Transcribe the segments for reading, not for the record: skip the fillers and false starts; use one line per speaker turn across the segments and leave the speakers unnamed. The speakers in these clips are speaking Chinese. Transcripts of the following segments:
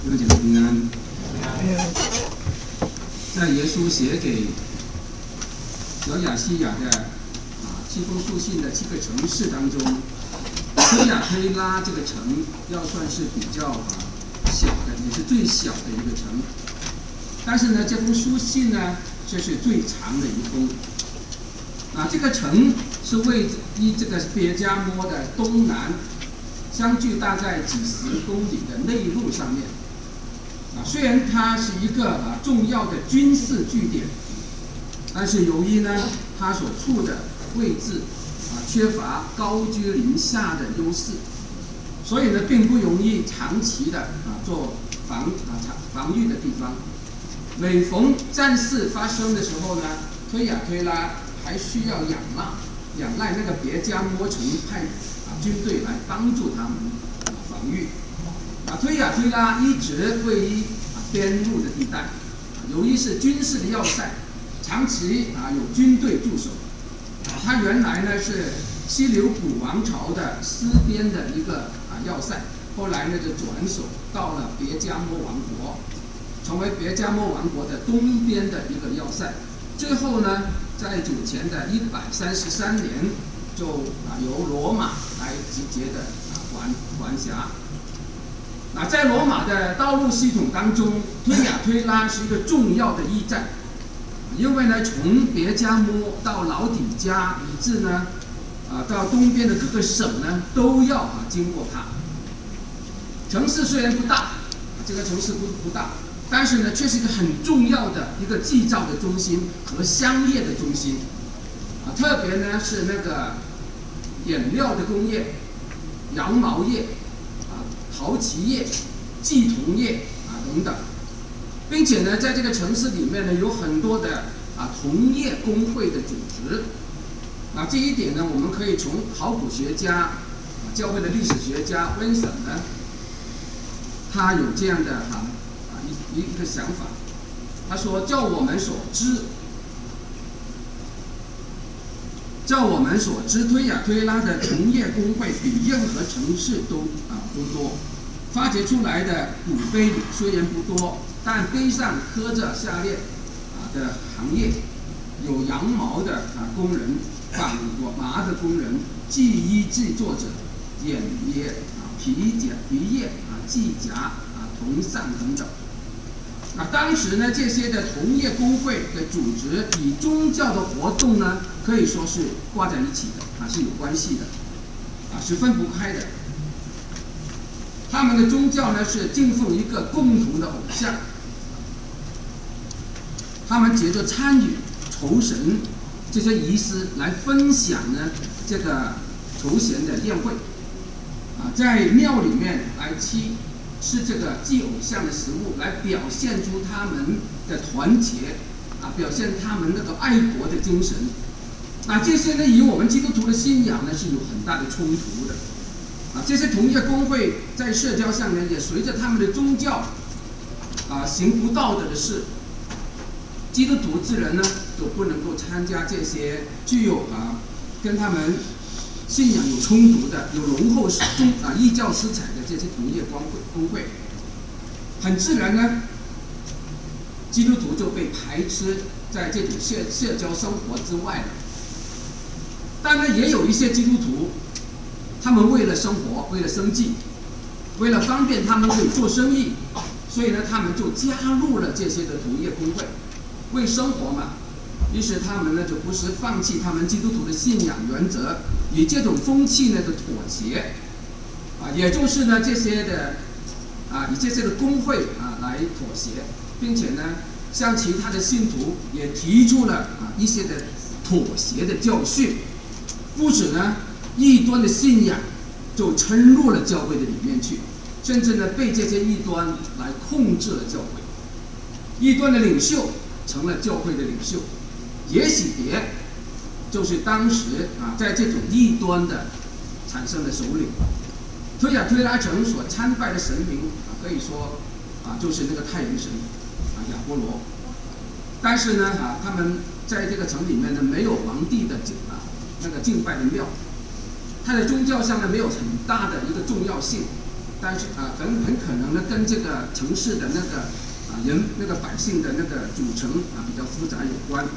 弟兄姐妹平安。在耶稣写给小亚细亚的7封书信的7个城市当中，推雅推拉这个城要算是比较小的，也是最小的一个城。但是呢，这封书信呢，却是最长的一封。这个城是位于这个别迦摩的东南，相距大概几十公里的内陆上面。虽然它是一个重要的军事据点，但是由于呢它所处的位置缺乏高居临下的优势，所以呢并不容易长期的做防御的地方。每逢战事发生的时候呢，推雅推拉还需要仰赖那个别迦摩城派军队来帮助他们防御。推雅推拉一直位于边路的地带，由于是军事的要塞，长期有军队驻守。它原来呢是西流古王朝的西边的一个要塞，后来呢就转手到了别迦摩王国，成为别迦摩王国的东边的一个要塞。最后呢，在主前的133年，就由罗马来直接的管辖。在罗马的道路系统当中，推雅推拉是一个重要的驿站，因为呢，从别迦摩到老底嘉，以至呢，到东边的各个省呢，都要经过它。城市虽然不大，这个城市不大，但是呢，却是一个很重要的一个制造的中心和商业的中心。特别呢是那个颜料的工业、羊毛业。陶器业、祭铜业等等，并且呢，在这个城市里面呢，有很多的铜业工会的组织。这一点呢，我们可以从考古学家、教会的历史学家温森呢，他有这样的一个想法。他说：照我们所知，推雅推拉的铜业工会比任何城市都多。发掘出来的骨碑里虽然不多，但碑上刻着下列的行业：有羊毛的工人、纺麻的工人、技衣制作者、眼业、皮业、技甲、铜上等等。当时呢，这些的铜业工会的组织与宗教的活动呢，可以说是挂在一起的，是有关系的，是分不开的。他们的宗教呢是敬奉一个共同的偶像，他们借着参与酬神这些仪式来分享呢这个酬神的宴会，在庙里面来吃这个祭偶像的食物，来表现出他们的团结，表现他们那个爱国的精神。这些呢与我们基督徒的信仰呢是有很大的冲突的。这些同业工会在社交上呢，也随着他们的宗教行不道德的事，基督徒之人呢都不能够参加这些具有跟他们信仰有冲突的、有浓厚异教色彩的这些同业工会。很自然呢，基督徒就被排斥在这种社交生活之外了。当然，也有一些基督徒。他们为了生活，为了生计，为了方便他们可以做生意，所以呢，他们就加入了这些的同业工会，为生活嘛。于是他们呢就不是放弃他们基督徒的信仰原则，与这种风气呢的妥协，也就是呢这些的以这些的工会来妥协，并且呢向其他的信徒也提出了一些的妥协的教训，不止呢。异端的信仰就深入了教会的里面去，甚至呢被这些异端来控制了教会。异端的领袖成了教会的领袖，耶洗别就是当时在这种异端的产生的首领。推雅推拉城所参拜的神明可以说就是那个太阳神亚波罗。但是呢他们在这个城里面呢没有皇帝的那个敬拜的庙。它的宗教上呢没有很大的一个重要性， 但是很可能呢跟这个城市的那个百姓的那个组成比较复杂有关。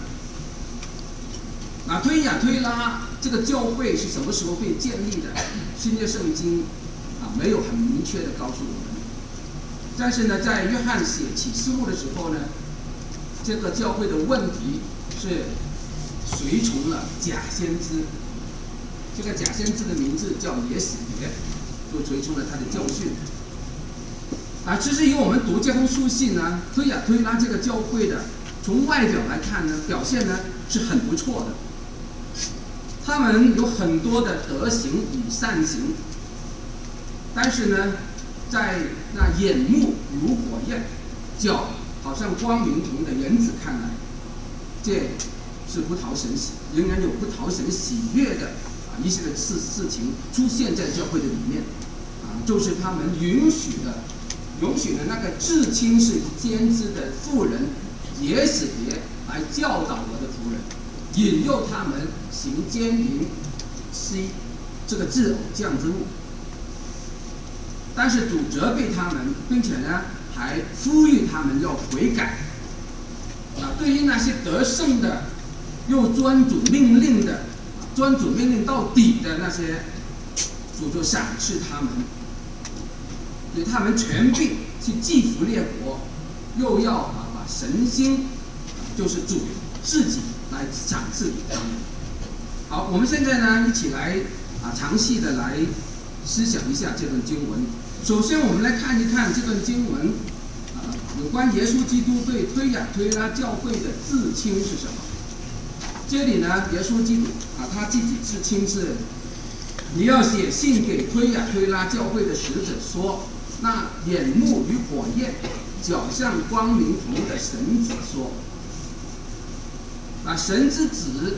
推雅推拉这个教会是什么时候被建立的？新约圣经没有很明确的告诉我们。但是呢，在约翰写启示录的时候呢，这个教会的问题是随从了假先知。这个假先知的名字叫耶洗别，就随从了他的教训。其实以我们读这封书信呢，推雅推拉这个教会的，从外表来看呢，表现呢是很不错的。他们有很多的德行与善行，但是呢，在那眼目如火焰，脚好像光明铜的人子看来，这是不讨神喜，仍然有不讨神喜悦的一些的事情出现在教会的里面，就是他们允许了那个至亲是先知的妇人耶洗别来教导我的仆人，引诱他们行奸淫吃这个制偶酱之物。但是主责备他们，并且呢还呼吁他们要悔改。对于那些得胜的又遵主命令的遵主命令到底的那些，主就赏赐他们，给他们权柄去祭服列国，又要把神心就是主自己来赏赐给他们。好，我们现在呢一起来详细的来思想一下这段经文。首先我们来看一看这段经文有关耶稣基督对推雅推拉教会的自称是什么。这里呢，耶稣基督他自己自称是，你要写信给推雅推拉教会的使者说，那眼目如火焰，脚像光明铜的神子说。神之子，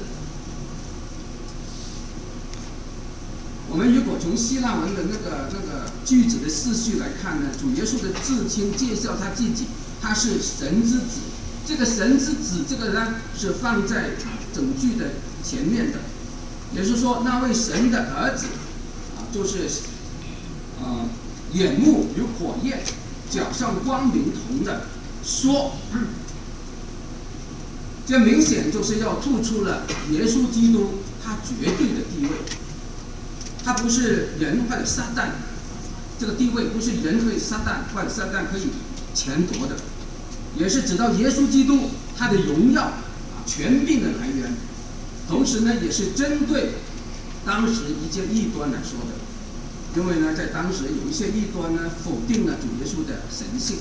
我们如果从希腊文的那个句子的次序来看呢，主耶稣的自称介绍他自己，他是神之子。这个神之子这个呢是放在整句的前面的，也就是说那位神的儿子就是眼目如火焰，脚像光明铜的说。这明显就是要突出了耶稣基督他绝对的地位，他不是人或者撒旦，这个地位不是人可以撒旦或者撒旦可以钱夺的，也是指到耶稣基督他的荣耀权柄的来源。同时呢，也是针对当时一些异端来说的，因为呢，在当时有一些异端呢否定了主耶稣的神性。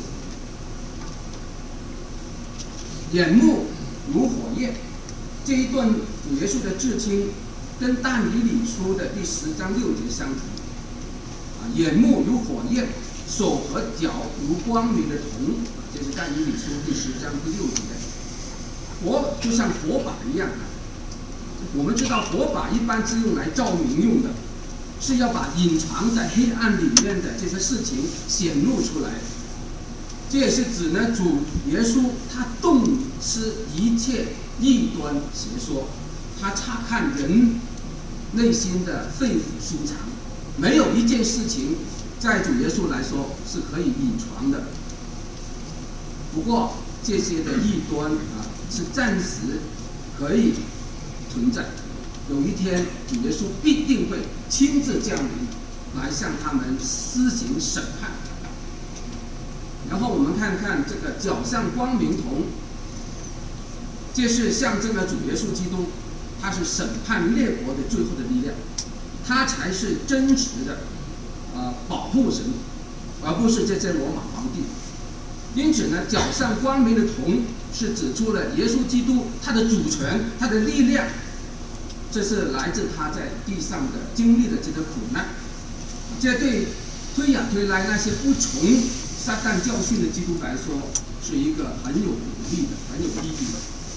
眼目如火焰，这一段主耶稣的自称跟但以理书的第10章6节相同。眼目如火焰，手和脚如光明的铜，这是但以理书第10章第6节。火就像火把一样，我们知道火把一般是用来照明用的，是要把隐藏在黑暗里面的这些事情显露出来。这也是指呢，主耶稣他洞悉一切异端邪说，他察看人内心的肺腑心肠，没有一件事情在主耶稣来说是可以隐藏的。不过这些的异端是暂时可以存在，有一天主耶稣必定会亲自降临，来向他们施行审判。然后我们看看这个脚像光明铜，这是象征了主耶稣基督，他是审判列国的最后的力量，他才是真实的保护神，而不是这些罗马皇帝。因此呢，脚像光明的铜是指出了耶稣基督他的主权，他的力量，这是来自他在地上的经历的这个苦难。这对推雅推拉那些不从撒旦教训的基督来说，是一个很有鼓励的、很有意义的。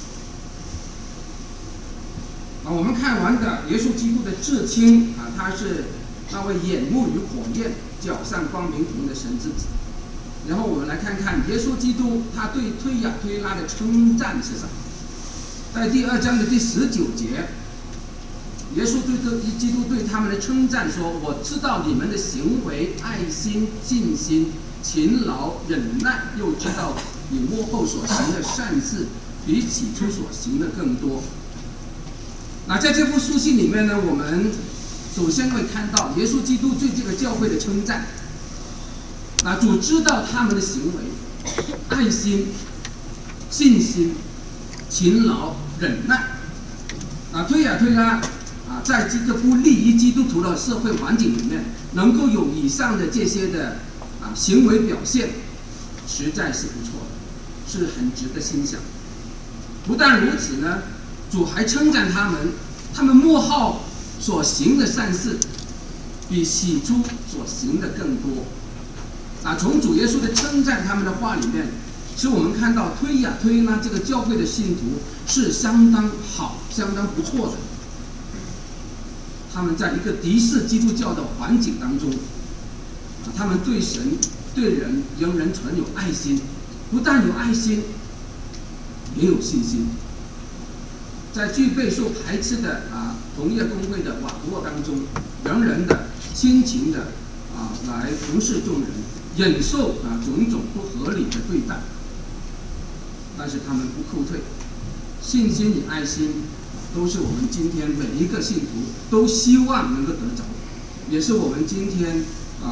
我们看完的耶稣基督的至亲他是那位眼目如火焰、脚像光明铜的神之子。然后我们来看看耶稣基督他对推雅推拉的称赞是什么。在第2章的第19节， 耶稣基督对他们的称赞说：“我知道你们的行为、爱心、信心、勤劳、忍耐，又知道你幕后所行的善事，比起初所行的更多。”那在这封书信里面呢，我们首先会看到耶稣基督对这个教会的称赞。那主知道他们的行为、爱心、信心、勤劳、忍耐。推拉在这个不利于基督徒的社会环境里面，能够有以上的这些的行为表现，实在是不错的，是很值得欣赏。不但如此呢，主还称赞他们末后所行的善事，比起初所行的更多。从主耶稣的称赞他们的话里面，使我们看到推拉这个教会的信徒是相当好、相当不错的。他们在一个敌视基督教的环境当中，他们对神、对人仍然存有爱心，不但有爱心，也有信心。在具备受排斥的同业工会的网络当中，仍然的亲情的来服侍众人，忍受种种不合理的对待，但是他们不后退，信心与爱心都是我们今天每一个信徒都希望能够得着，也是我们今天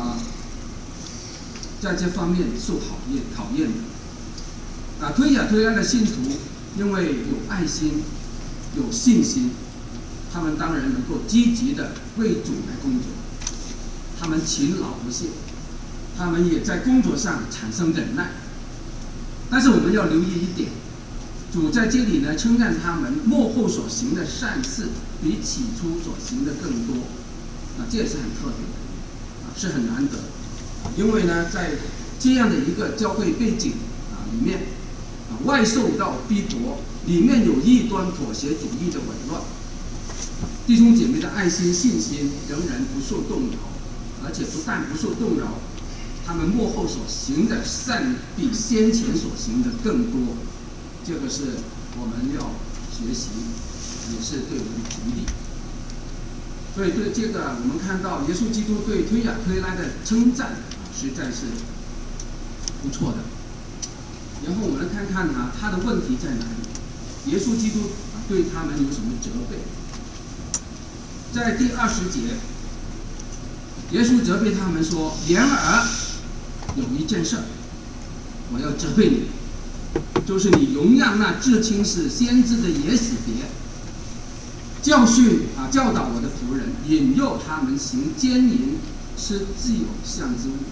在这方面受考验的。推拉的信徒因为有爱心、有信心，他们当然能够积极的为主来工作，他们勤劳不懈，他们也在工作上产生忍耐。但是我们要留意一点，主在这里呢称赞他们末后所行的善事比起初所行的更多，这也是很特别的，是很难得。因为呢，在这样的一个教会背景里面，外受到逼迫，里面有异端妥协主义的紊乱，弟兄姐妹的爱心、信心仍然不受动摇，而且不但不受动摇，他们末后所行的善比先前所行的更多。这个是我们要学习，也是对我们的鼓励。所以对这个，我们看到耶稣基督对推拉的称赞实在是不错的。然后我们来看看他的问题在哪里？耶稣基督对他们有什么责备？在第20节，耶稣责备他们说：“然而有一件事，我要责备你。”就是你容让那至亲是先知的也死别，教导我的仆人，引诱他们行奸淫，吃自有相之物。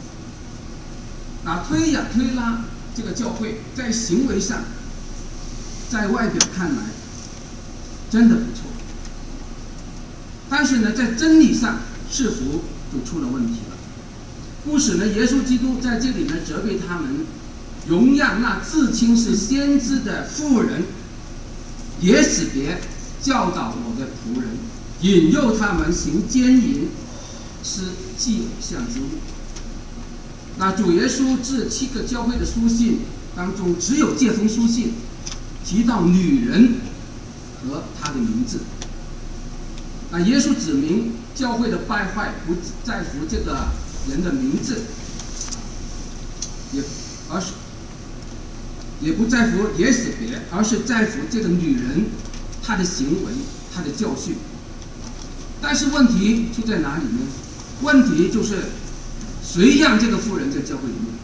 推拉这个教会在行为上，在外表看来真的不错，但是呢，在真理上似乎就出了问题了。故此呢，耶稣基督在这里呢责备他们，容让那自称是先知的妇人也死别，教导我的仆人，引诱他们行奸淫，吃祭偶像之物。主耶稣致7个教会的书信当中，只有这封书信提到女人和她的名字。耶稣指明教会的败坏不在乎这个人的名字，也不在乎也死别，而是在乎这个女人她的行为、她的教训。但是问题出在哪里呢？问题就是谁让这个妇人在教会里面？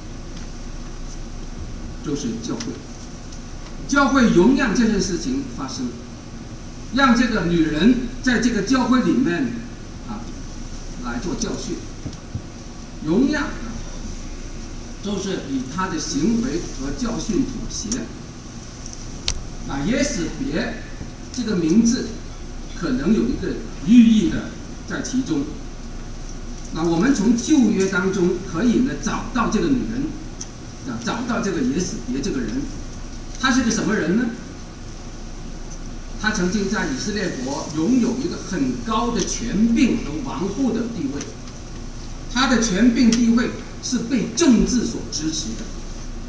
就是教会。教会容让这件事情发生，让这个女人在这个教会里面来做教训，容让就是与他的行为和教训妥协。也死别这个名字可能有一个寓意的在其中。我们从旧约当中可以呢找到这个女人，找到这个也死别这个人，他是个什么人呢？他曾经在以色列国拥有一个很高的权柄和王后的地位，他的权柄地位是被政治所支持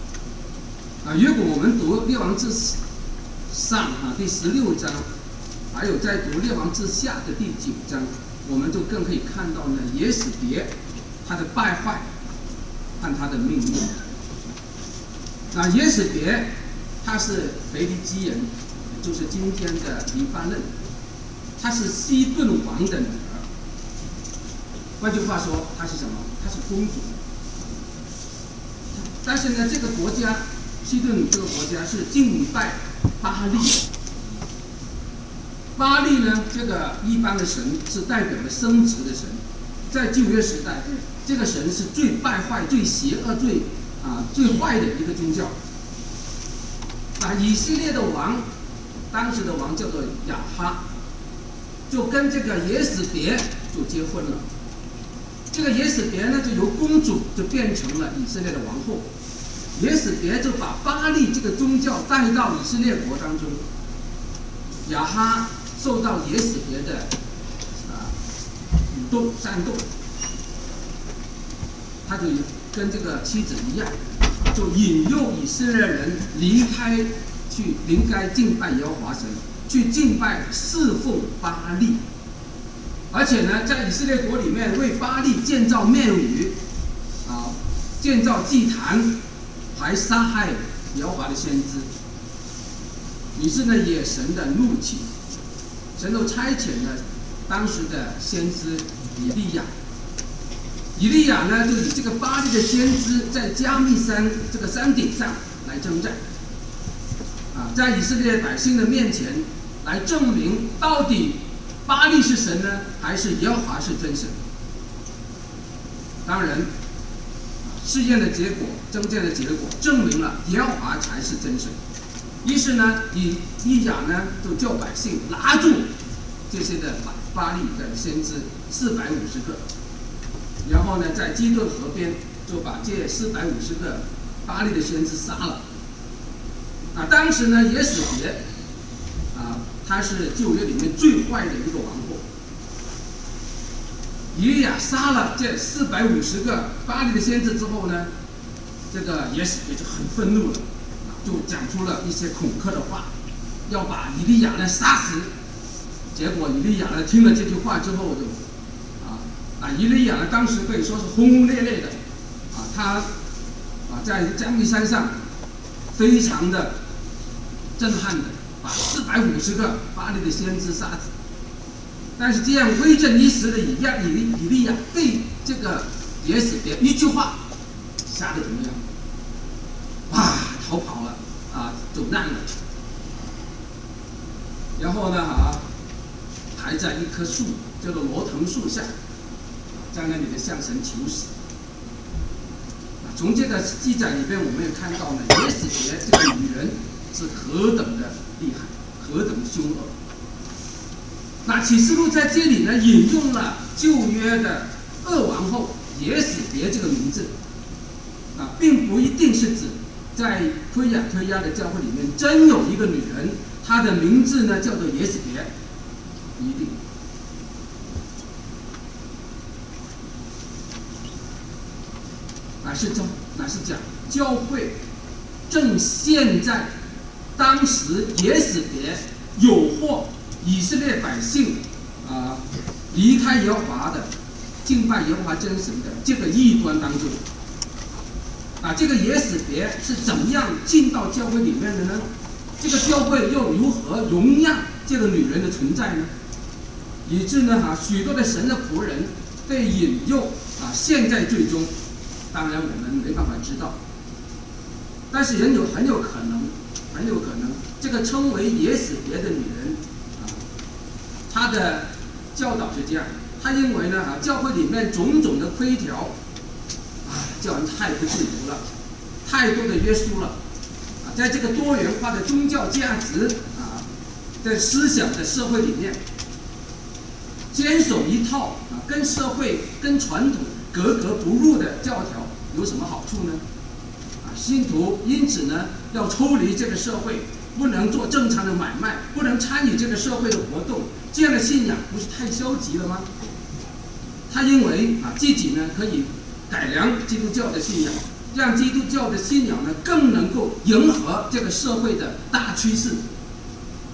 的。如果我们读列王志上第16章， 还有在读《列王之下》的第9章，我们就更可以看到呢，耶洗别他的败坏和他的命运。那耶洗别他是腓尼基人，就是今天的黎巴嫩，他是西顿王的女儿。换句话说，她是什么？她是公主。但是呢，这个国家西顿这个国家是敬拜巴力。巴力呢，这个一般的神是代表了生殖的神，在旧约时代，这个神是最败坏、最邪恶、最坏的一个宗教。以色列的王，当时的王叫做亚哈，就跟这个耶洗别就结婚了。这个耶洗别呢，就由公主就变成了以色列的王后。耶洗别就把巴力这个宗教带到以色列国当中。亚哈受到耶洗别的煽动，他就跟这个妻子一样，就引诱以色列人离开敬拜耶和华神，去敬拜侍奉巴力。而且呢，在以色列国里面为巴力建造庙宇，建造祭坛，还杀害耶和华的先知。于是呢，野神的怒气，神都差遣了当时的先知以利亚。以利亚呢，就以这个巴力的先知在加密山这个山顶上来征战，在以色列百姓的面前来证明到底巴力是神呢，还是耶和华是真神？当然，试验的结果、征战的结果证明了耶和华才是真神。于是呢，以利亚呢就叫百姓拿住这些的巴力的先知450个，然后呢，在基顿河边就把这450个巴力的先知杀了。当时呢，耶洗别他是旧约里面最坏的一个王后。以利亚杀了这450个巴力的先知之后呢，这个耶洗别就很愤怒了，就讲出了一些恐吓的话，要把以利亚呢杀死。结果以利亚呢听了这句话之后就，以利亚呢当时可以说是轰轰烈烈的，他在加密山上非常的震撼的把450个巴力的先知杀死。但是这样威震一时的以利亚被这个耶洗别一句话吓得怎么样？逃跑了，走难了。然后呢，还在一棵树叫做罗藤树下，在那里面向神求死。从这个记载里边，我们也看到呢，耶洗别这个女人是何等的厉害，何等的凶恶。启示录在这里呢，引用了旧约的恶王后耶洗别这个名字，并不一定是指在推雅的教会里面真有一个女人，她的名字呢叫做耶洗别，不一定。乃是讲教会正现在当时耶洗别诱惑以色列百姓离开耶和华的敬拜耶和华真神的这个异端当中。这个耶洗别是怎么样进到教会里面的呢？这个教会又如何容让这个女人的存在呢？以致呢许多的神的仆人被引诱陷在罪中。当然我们没办法知道，但是很有可能这个称为耶洗别的女人她的教导是这样，她认为呢教会里面种种的规条叫人太不自由了，太多的约束了在这个多元化的宗教价值的思想的社会里面，坚守一套跟社会跟传统格格不入的教条有什么好处呢？信徒因此呢要抽离这个社会，不能做正常的买卖，不能参与这个社会的活动，这样的信仰不是太消极了吗？他认为自己呢可以改良基督教的信仰，让基督教的信仰呢更能够迎合这个社会的大趋势。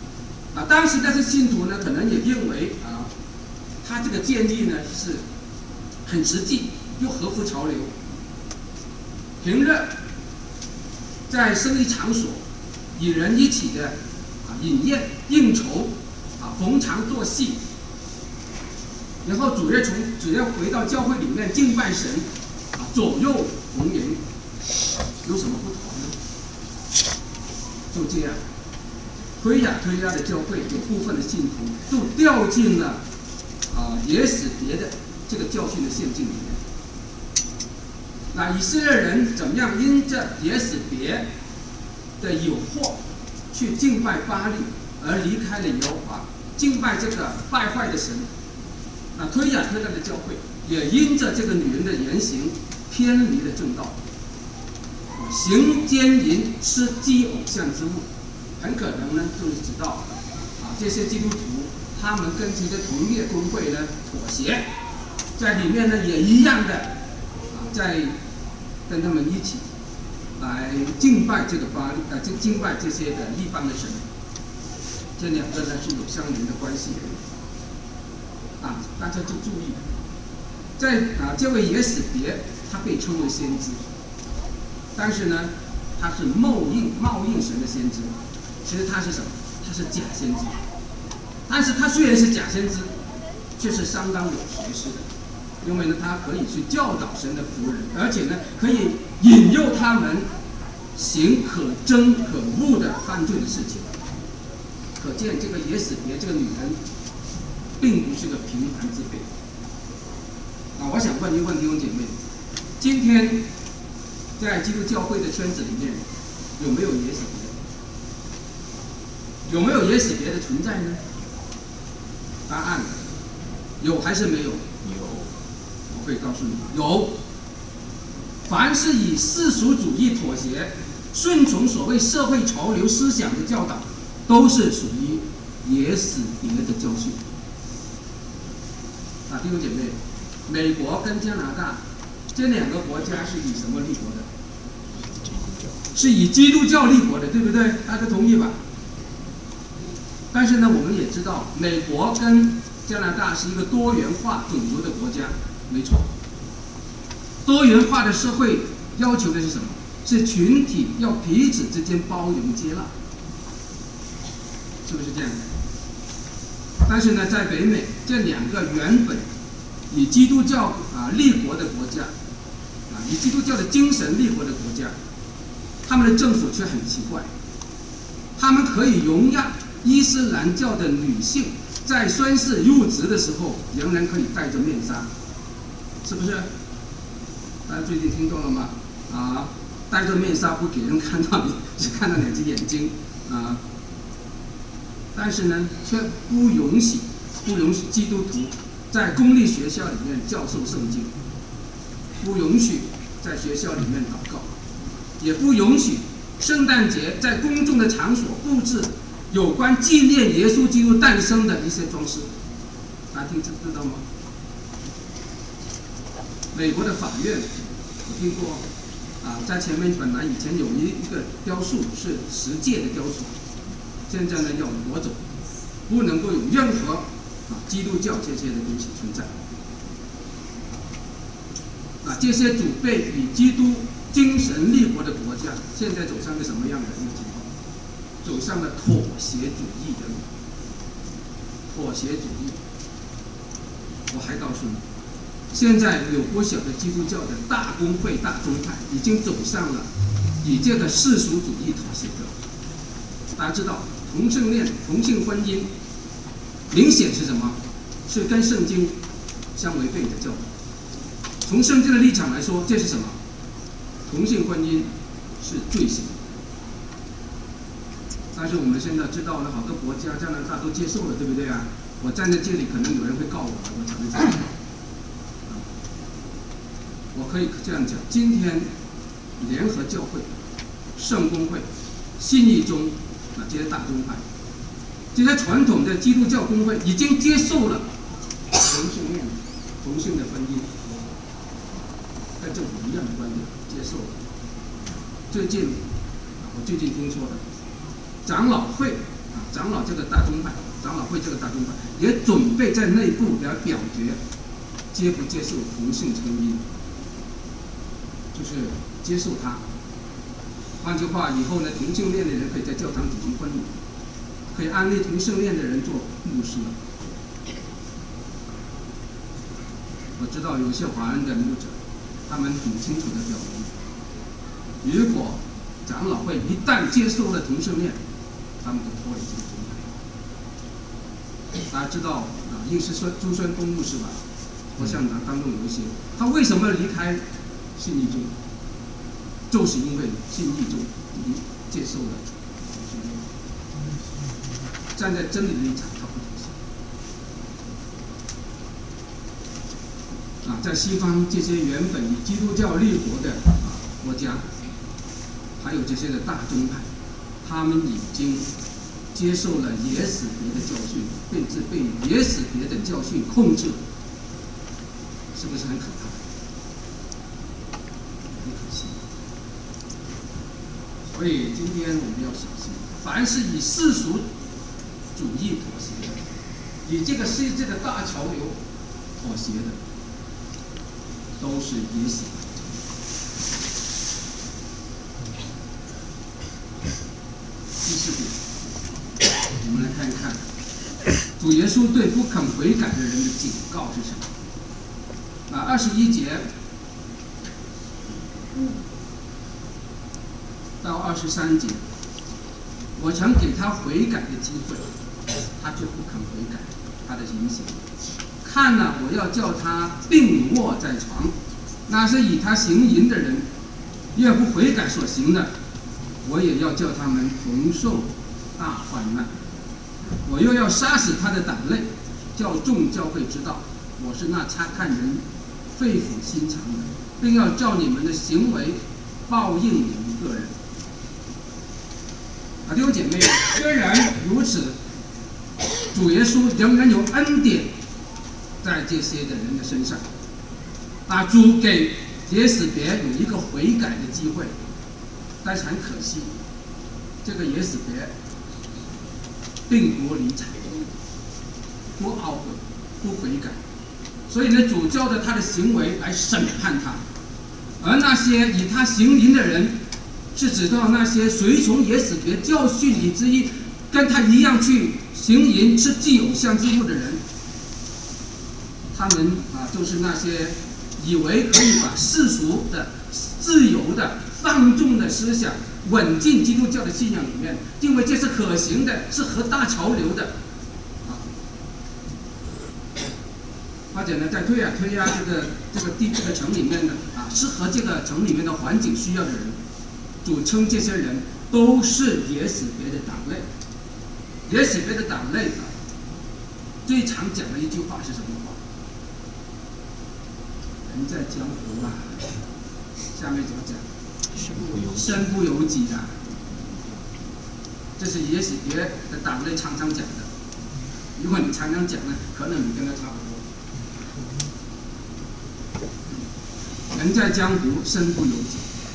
当时那些信徒呢，可能也认为他这个建议呢是很实际又合乎潮流。平日在生意场所与人一起的饮宴应酬逢场作戏，然后主要回到教会里面敬拜神左右逢源，有什么不同呢？就这样，推雅推拉的教会有部分的信徒就掉进了也死别的这个教训的陷阱里面。那以色列人怎么样因着也死别的诱惑去敬拜巴力，而离开了耶和华，敬拜这个败坏的神？推雅推拉的教会也因着这个女人的言行偏离了正道，行奸淫，吃祭偶像之物，很可能呢就是指到这些基督徒他们跟这些同业公会呢妥协，在里面呢也一样的在跟他们一起来敬拜这个敬拜这些的异邦的神。这两个呢是有相连的关系的大家就注意，在这位也死别他被称为先知，但是呢他是冒应神的先知，其实他是什么？他是假先知。但是他虽然是假先知，却是相当有学识的，因为呢他可以去教导神的仆人，而且呢可以引诱他们行可憎可恶的犯罪的事情。可见这个也死别这个女人并不是个平凡之辈。我想问一问弟兄姐妹，今天在基督教会的圈子里面有没有也死别？有没有也死别的存在呢？答案有还是没有？有，我可以告诉你，有。凡是以世俗主义妥协、顺从所谓社会潮流思想的教导，都是属于也死别的教训。弟兄姐妹，美国跟加拿大这两个国家是以什么立国的？是以基督教立国的，对不对？大家同意吧？但是呢，我们也知道，美国跟加拿大是一个多元化种族的国家，没错。多元化的社会要求的是什么？是群体要彼此之间包容接纳，是不是这样？但是呢，在北美这两个原本以基督教立国的国家，以基督教的精神立国的国家，他们的政府却很奇怪，他们可以容让伊斯兰教的女性在宣誓入职的时候仍然可以戴着面纱，是不是？大家最近听到了吗？戴着面纱不给人看到你，只看到两只眼睛但是呢，却不允许基督徒在公立学校里面教授圣经，不允许在学校里面祷告，也不允许圣诞节在公众的场所布置有关纪念耶稣基督诞生的一些装饰。大家知道吗？美国的法院，我听过在前面本来以前有一个雕塑是10诫的雕塑，现在呢要挪走，不能够有任何基督教这些的东西存在。这些祖辈以基督精神立国的国家，现在走上个什么样的一个情况？走上了妥协主义的路。妥协主义，我还告诉你，现在有不少的基督教的大公会、大宗派已经走上了以这个世俗主义妥协的。大家知道，同性恋、同性婚姻，明显是什么？是跟圣经相违背的教导。从圣经的立场来说，这是什么？同性婚姻是罪行。但是我们现在知道了，好多国家，加拿大都接受了，对不对啊？我站在这里，可能有人会告我讲的这样。我可以这样讲，今天联合教会、圣公会、信义宗这些大宗派，这些传统的基督教公会已经接受了同性恋、同性的婚姻，跟政府一样的观点接受了。我最近听说的，长老会长老这个大宗派，长老会这个大宗派也准备在内部来表决接不接受同性婚姻，就是接受它。换句话，以后呢，同性恋的人可以在教堂举行婚礼，可以安利同性恋的人做牧师。我知道有些华人的牧者，他们很清楚的表明，如果长老会一旦接受了同性恋，他们就脱离这个宗派。大家知道应是朱宣公牧师吧？我想当中有一些，他为什么离开信义宗？就是因为信义宗接受了同性恋，站在真理的立场，他不同意。在西方这些原本以基督教立国的国家，还有这些的大宗派，他们已经接受了野史别的教训，甚至被野史别的教训控制，是不是很可怕？很可惜。所以今天我们要小心，凡是以世俗主义妥协的，以这个世界的大潮流妥协的，都是野史。第四点，我们来看一看主耶稣对不肯悔改的人的警告是什么。21节到23节，我曾给他悔改的机会，他却不肯悔改，他的言行。看了，我要叫他病卧在床，那是以他行淫的人，越不悔改所行的，我也要叫他们同受大患难。我又要杀死他的胆类，叫众教会知道，我是那察看人肺腑心肠的，并要照你们的行为报应你们个人。弟兄姐妹，虽然如此，主耶稣仍然有恩典在这些的人的身上。主给野史别有一个悔改的机会，但是很可惜，这个野史别并不理睬，不懊悔，不悔改，所以呢，主照着他的行为来审判他。而那些以他行淫的人，是指到那些随从野史别教训以至于跟他一样去行淫、吃祭偶像之物的人。他们就是那些以为可以把世俗的、自由的、放纵的思想稳进基督教的信仰里面，因为这是可行的，是合大潮流的。或者呢，在推亚这个城里面呢，适合这个城里面的环境需要的人，主称这些人都是野史别的党类。野史别的党类最常讲的一句话是什么话？人在江湖下面怎么讲？身不由己啊！这是野史别的党类常常讲的。如果你常常讲呢，可能你跟他差不多。人在江湖，身不由己。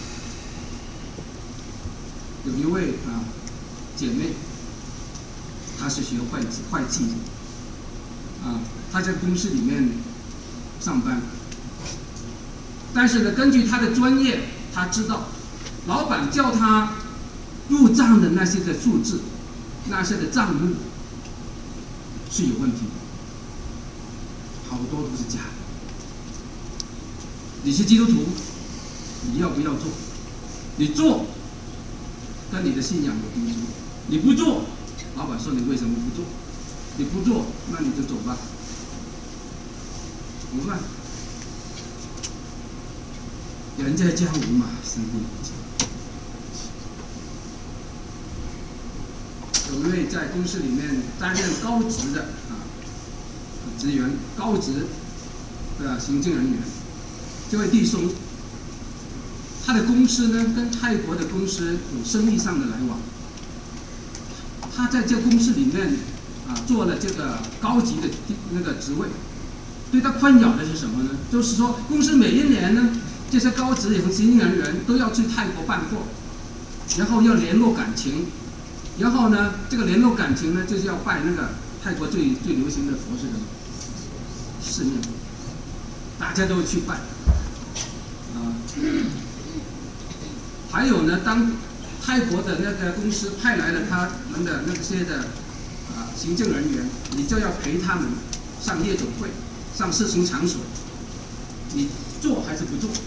有一位姐妹，她是学会计的，她在公司里面上班，但是呢，根据她的专业，她知道老板叫她入账的那些的数字，那些的账目是有问题的，好多都是假的。你是基督徒，你要不要做？你做，跟你的信仰有抵触；你不做，老板说你为什么不做？你不做，那你就走吧。怎么办？人在江湖嘛，身不由己。有一位在公司里面担任高职的职员，高职的行政人员。这位弟兄，他的公司呢跟泰国的公司有生意上的来往。他在这公司里面做了这个高级的那个职位，对他困扰的是什么呢？就是说，公司每一年呢，这些高职和行政人员都要去泰国办货，然后要联络感情， 然后呢，这个联络感情呢，就是要拜那个泰国最流行的佛是什么？四面佛，大家都去拜啊。还有呢，当泰国的那个公司派来了他们的那些的行政人员，你就要陪他们上夜总会、上色情场所，你做还是不做？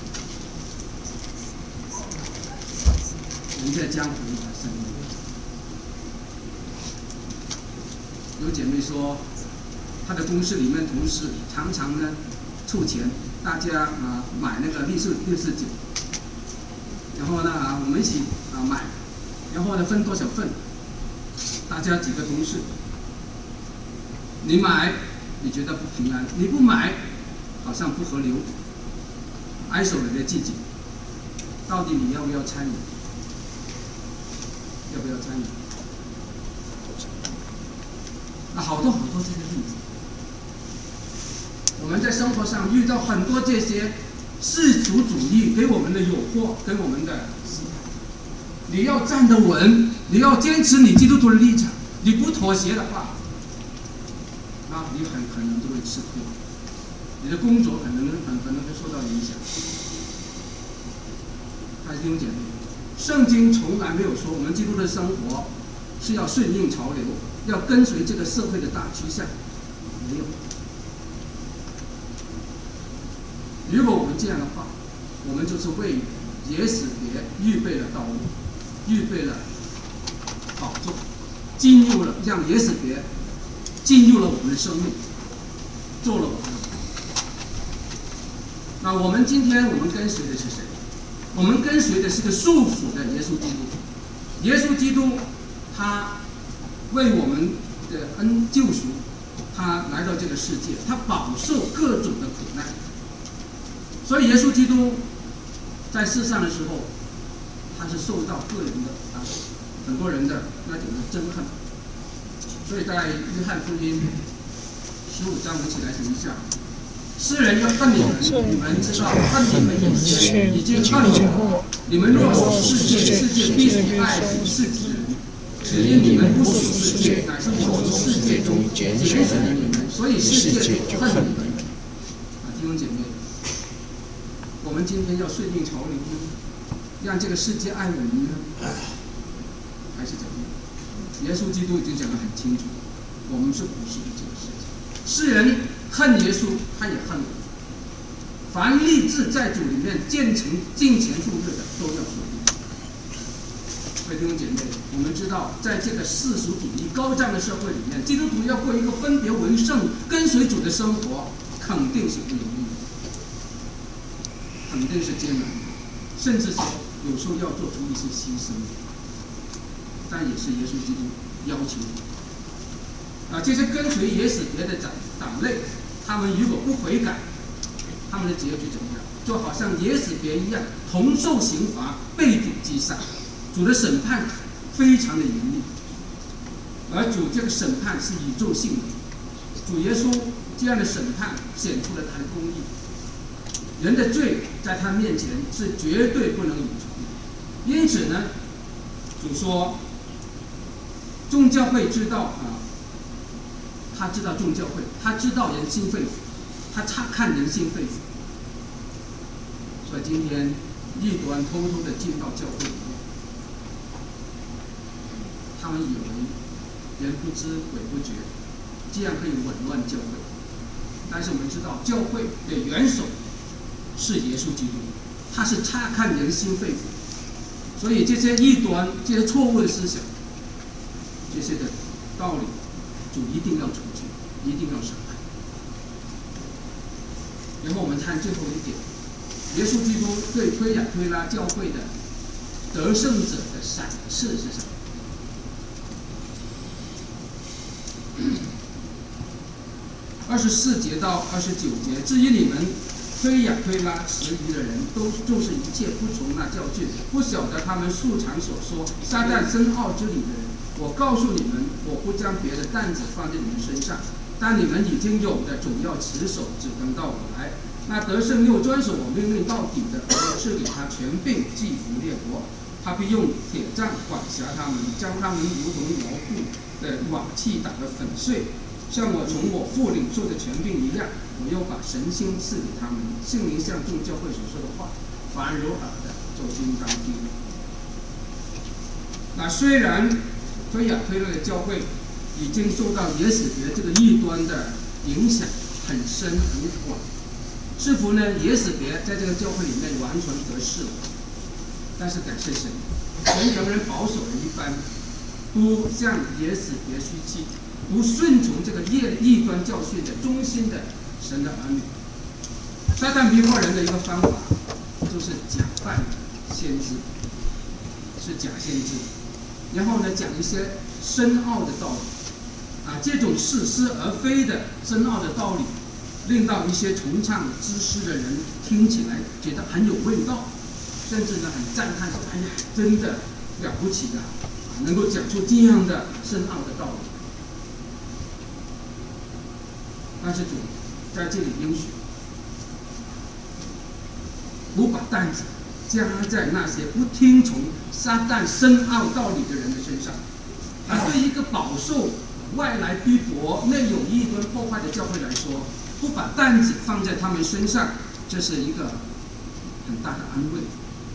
人家江湖的生意，有姐妹说，她的公司里面同事常常呢凑钱，大家买那个烈士酒，然后呢我们一起买，然后呢分多少份，大家几个同事，你买你觉得不平安，你不买好像不合流，挨手人的自己，到底你要不要参与？要不要参与？好多这个例子，我们在生活上遇到很多这些世俗主义给我们的诱惑，跟我们的你要站得稳，你要坚持你基督徒的立场，你不妥协的话，那你很可能就会吃亏，你的工作很可能会受到影响。弟兄姐妹，圣经从来没有说我们基督的生活是要顺应潮流，要跟随这个社会的大趋向，没有。如果我们这样的话，我们就是为耶死别预备了道路，预备了宝座，进入了让耶死别进入了我们的生命，做了我们的。那我们今天我们跟随的是谁？我们跟随的是个束缚的耶稣基督。耶稣基督他为我们的救赎，他来到这个世界，他饱受各种的苦难。所以耶稣基督在世上的时候，他是受到个人的很多人的那种的憎恨。所以在约翰福音15章，我们一起来读一下。世人要恨你们，你们知道恨你们以前已经恨我。你们若属世界，世界必须爱属世界的人。只因你们不属世界，乃是我从世界中拣选了你们，所以世界就恨你们。弟兄姐妹，我们今天要顺应潮流呢，让这个世界爱我们呢，还是怎么样？耶稣基督已经讲得很清楚，我们是不属于这个世界。世人恨耶稣，他也恨我。凡立志在主里面尽前度日的，都要受苦。所以弟兄姐妹，我们知道，在这个世俗主义高涨的社会里面，基督徒要过一个分别为圣、跟随主的生活，肯定是不容易的，肯定是艰难的，甚至说有时候要做出一些牺牲，但也是耶稣基督要求的。这些跟随耶死别的党类，他们如果不悔改，他们的结局怎么样？就好像耶死别一样，同受刑罚，被主击杀。主的审判非常的严厉，而主这个审判是宇宙性的。主耶稣这样的审判显出了他的公义，人的罪在他面前是绝对不能隐藏的。因此呢，主说，众教会知道他知道众教会，他知道人心肺腑，他察看人心肺腑。所以今天异端偷偷的进到教会里面，他们以为人不知鬼不觉，这样可以紊乱教会。但是我们知道，教会的元首是耶稣基督，他是察看人心肺腑。所以这些异端、这些错误的思想、这些的道理，主一定要除去，一定要审判。然后我们看最后一点，耶稣基督对推雅推拉教会的得胜者的赏赐是什么？24节到29节，至于你们推雅推拉迟疑的人，都就是一切不从那教训，不晓得他们素常所说撒旦深奥之理的人。我告诉你们，我不将别的担子放在你们身上，但你们已经有的，总要持守，只等到我来。那得胜又遵守我命令到底的，我是给他权柄，祭服列国。 他必用铁杖管辖他们，将他们如同牢固的瓦器打得粉碎，像我从我父领受的权柄一样。我又把神心赐给他们，圣灵像众教会所说的话，凡有耳的就应当听。那虽然推雅推勒的教会已经受到耶死别这个异端的影响很深很广，似乎呢耶死别在这个教会里面完全得势了，但是感谢神，神仍然保守了一般，不向耶死别虚弃，不顺从这个异端教训的忠心的神的儿女。撒旦逼迫人的一个方法就是假扮先知，是假先知，然后呢讲一些深奥的道理这种似是而非的深奥的道理，令到一些崇尚知识的人听起来觉得很有味道，甚至呢很赞叹说：“哎呀，真的了不起的，能够讲出这样的深奥的道理。”但是主在这里应许，不把担子加在那些不听从撒旦深奥道理的人的身上。对一个饱受外来逼迫、内有异端破坏的教会来说，不把担子放在他们身上，这是一个很大的安慰。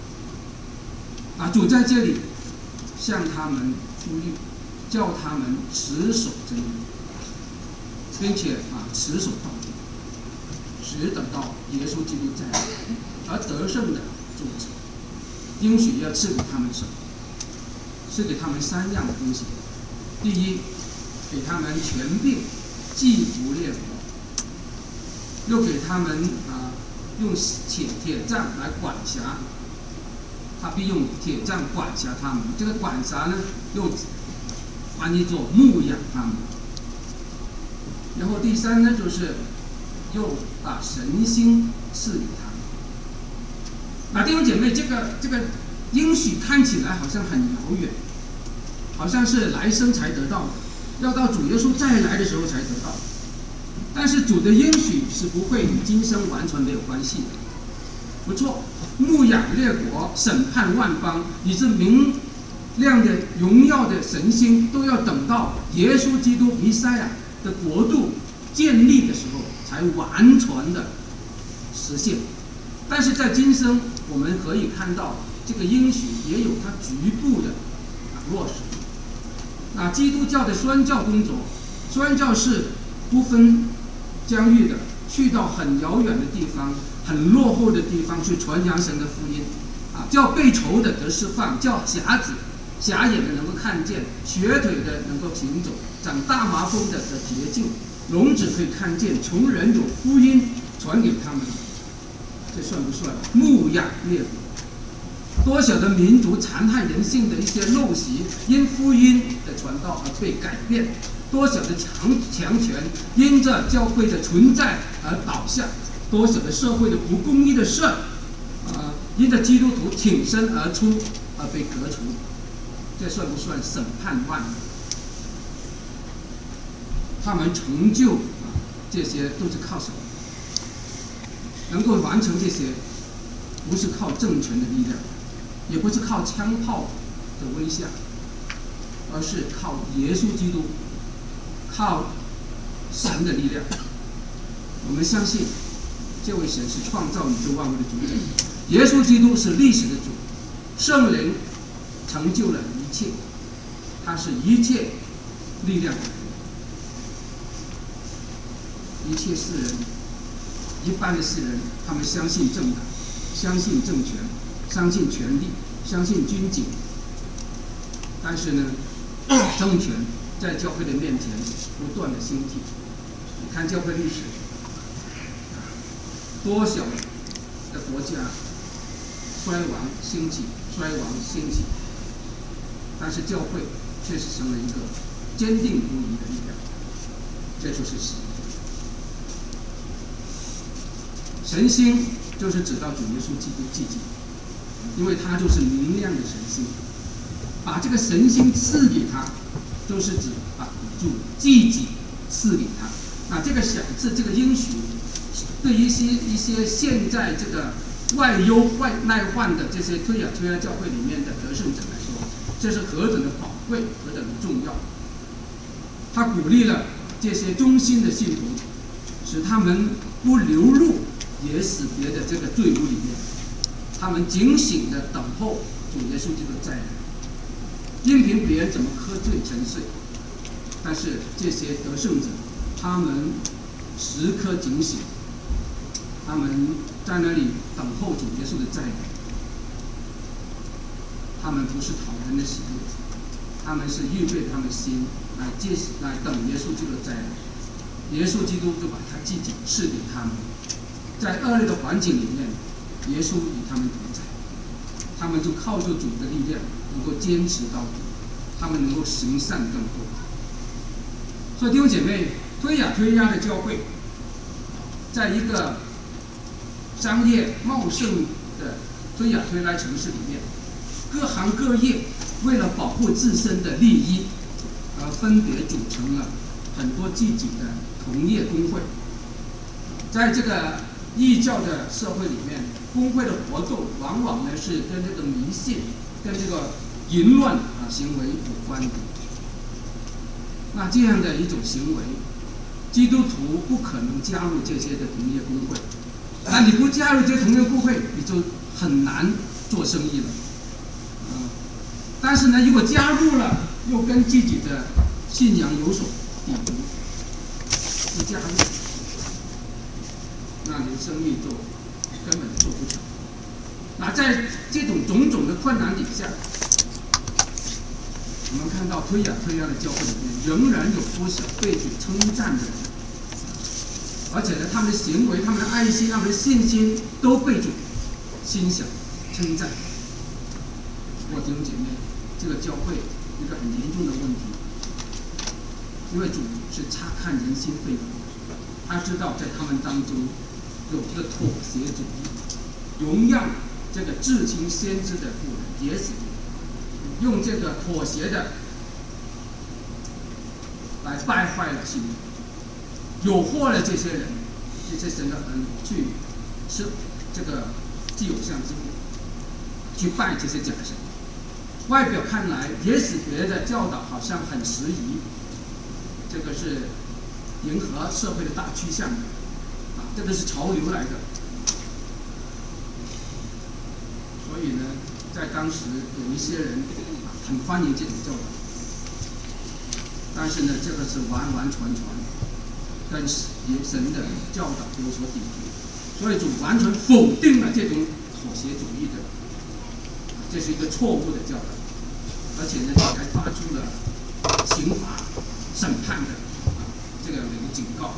主在这里向他们呼吁，叫他们持守真理，并且持守到底，直等到耶稣基督再来，而得胜的主应许要赐给他们什么？赐给他们3样的东西。第一，给他们权柄制服列国，又给他们用铁杖来管辖，他必用铁杖管辖他们。这个管辖呢，又翻译作牧养他们。然后第三呢，就是又把神心赐给他们。弟兄姐妹，这个应许看起来好像很遥远，好像是来生才得到的，要到主耶稣再来的时候才得到。但是主的应许是不会与今生完全没有关系的。不错，牧养列国、审判万邦，以致明亮的荣耀的神心，都要等到耶稣基督弥赛亚的国度建立的时候才完全的实现。但是在今生，我们可以看到这个应许也有它局部的落实。基督教的宣教工作，宣教是不分疆域的，去到很遥远的地方、很落后的地方去传扬神的福音，叫被囚的得释放，叫瞎眼的能够看见，瘸腿的能够行走，长大麻风的得洁净，聋子可以看见，穷人有福音传给他们。这算不算牧养列国？多少的民族残害人性的一些陋习，因福音的传道而被改变；多少的强权因着教会的存在而倒下；多少的社会的不公义的事，因着基督徒挺身而出而被革除。这算不算审判万民？他们成就这些都是靠什么？能够完成这些，不是靠政权的力量，也不是靠枪炮的威吓，而是靠耶稣基督，靠神的力量。我们相信这位神是创造宇宙万物的主宰，耶稣基督是历史的主，圣灵成就了一切，他是一切力量的人。一切世人，一般的世人，他们相信政党，相信政权，相信权力，相信军警。但是呢，政权在教会的面前不断的兴起。你看教会历史，多少的国家衰亡兴起，衰亡兴起，但是教会却是成了一个坚定不移的力量。这就是神。神心就是指到主耶稣基督自己，因为他就是明亮的神心，把这个神心赐给他，都是指把主自己赐给他。这个赏赐，这个应许，对于一些现在这个外忧内患的这些推雅推拉教会里面的得胜者来说，这是何等的宝贵，何等的重要。他鼓励了这些忠心的信徒，使他们不流入也死别的这个罪污里面，他们警醒的等候主耶稣基督再来。任凭别人怎么喝醉沉睡，但是这些得胜者，他们时刻警醒，他们在那里等候主耶稣的再来。他们不是讨人的喜悦，他们是预备他们心来等耶稣基督的再来。耶稣基督就把他自己赐给他们，在恶劣的环境里面，耶稣与他们同在，他们就靠着主的力量能够坚持到底，他们能够行善更多。所以弟兄姐妹，推雅推拉的教会，在一个商业茂盛的推雅推拉城市里面，各行各业为了保护自身的利益，而分别组成了很多自己的同业工会。在这个异教的社会里面，工会的活动往往呢是跟这个迷信、跟这个淫乱行为有关的。那这样的一种行为，基督徒不可能加入这些的同业工会。那你不加入这些同业工会，你就很难做生意了。但是呢，如果加入了，又跟自己的信仰有所抵触，不加入，那你的生意就根本做不成。那在这种种种的困难底下，我们看到推雅推拉的教会里面，仍然有不少被主称赞的人，而且呢，他们的行为、他们的爱心、他们的信心都被主欣赏、称赞。我弟兄姐妹，这个教会一个很严重的问题，因为主是察看人心肺腑，他知道在他们当中有一个妥协主义，荣耀这个至亲先知的妇人也死，用这个妥协的来败坏了信仰，诱惑了这些人，这些神的人去吃这个祭偶像之物，去拜这些假神。外表看来，也许别的教导好像很适宜，这个是迎合社会的大趋向的，这个是潮流来的。所以呢，在当时有一些人很欢迎这种教导，但是呢，这个是完全跟神的教导有所抵触，所以主完全否定了这种妥协主义的。这是一个错误的教导，而且呢，还发出了刑罚、审判的这样的一个警告。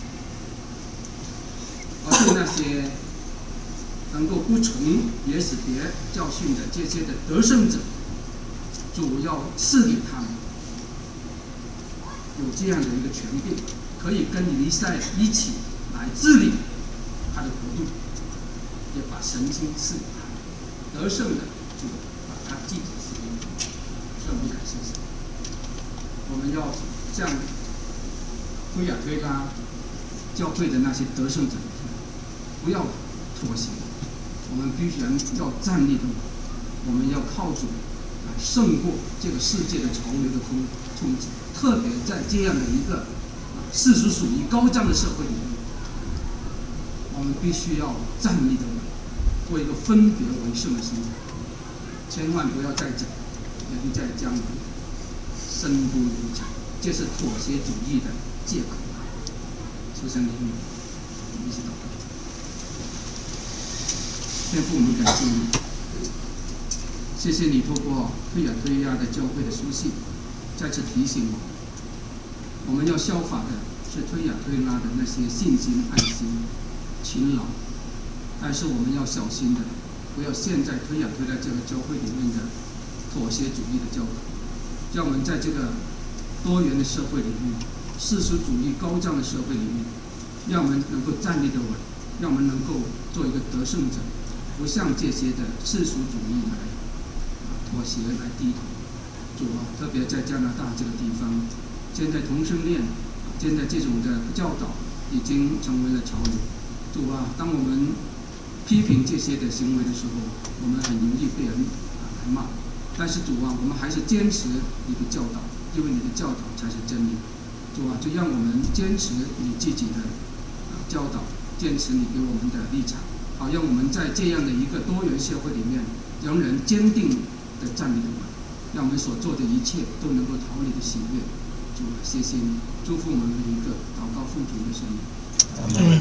而对那些能够不从也使别教训的这些的得胜者，主要赐给他们有这样的一个权柄，可以跟弥赛一起来治理他的国度，也把神经赐给他，得胜的。就把他记住使用，所以我们感谢神。我们要像推雅推拉教会的那些得胜者，不要妥协，我们必须要站立的稳，我们要靠主来胜过这个世界的潮流的冲击。特别在这样的一个世俗主义高涨的社会里面，我们必须要站立的稳，做一个分别为圣的心态。千万不要再讲，也不再将深度流长，这是妥协主义的借口。求神怜悯，我们一起祷告。天父，我们感谢你，谢谢你透过推雅推拉的教会的书信，再次提醒我们要效法的是推雅推拉的那些信心、爱心、勤劳，但是我们要小心的。不要现在推雅推拉这个教会里面的妥协主义的教导，让我们在这个多元的社会里面、世俗主义高涨的社会里面，让我们能够站立得稳，让我们能够做一个得胜者，不向这些的世俗主义来妥协、来低头。主啊，特别在加拿大这个地方，现在同性恋，现在这种的教导已经成为了潮流。主啊，当我们批评这些的行为的时候，我们很容易被人来骂。但是主啊，我们还是坚持你的教导，因为你的教导才是真理。主啊，就让我们坚持你自己的教导，坚持你给我们的立场，好让我们在这样的一个多元社会里面，仍然坚定的站立稳，让我们所做的一切都能够讨你的喜悦。主啊，谢谢你，祝福我们每一个，祷告奉主的圣名。